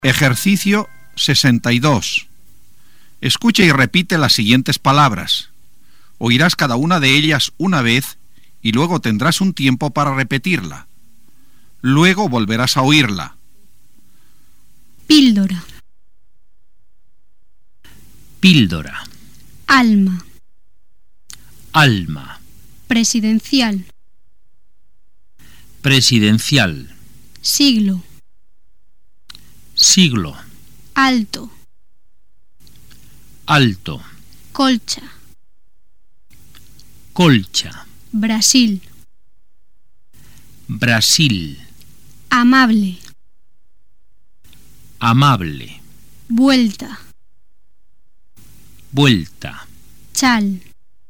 Ejercicio 62. Escucha y repite las siguientes palabras. Oirás cada una de ellas una vez y luego tendrás un tiempo para repetirla. Luego volverás a oírla. Píldora. Píldora. Alma. Alma. Presidencial. Presidencial. Siglo. Siglo. Alto. Alto. Colcha. Colcha. Brasil. Brasil. Amable. Amable. Vuelta. Vuelta. Chal.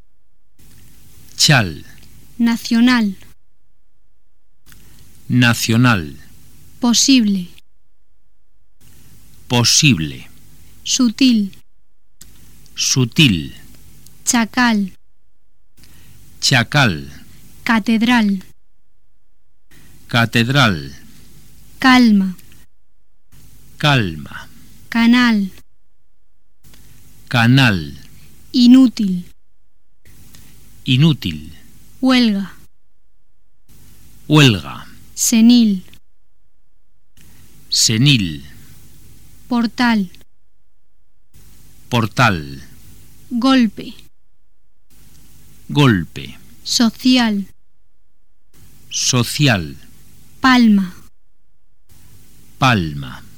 Chal. Nacional. Nacional. Posible. Posible. Sutil. Sutil. Chacal. Chacal. Catedral. Catedral. Calma. Calma. Canal. Canal. Inútil. Inútil. Huelga. Huelga. Senil. Senil. Portal. Portal. Golpe. Golpe. Social. Social. Palma. Palma.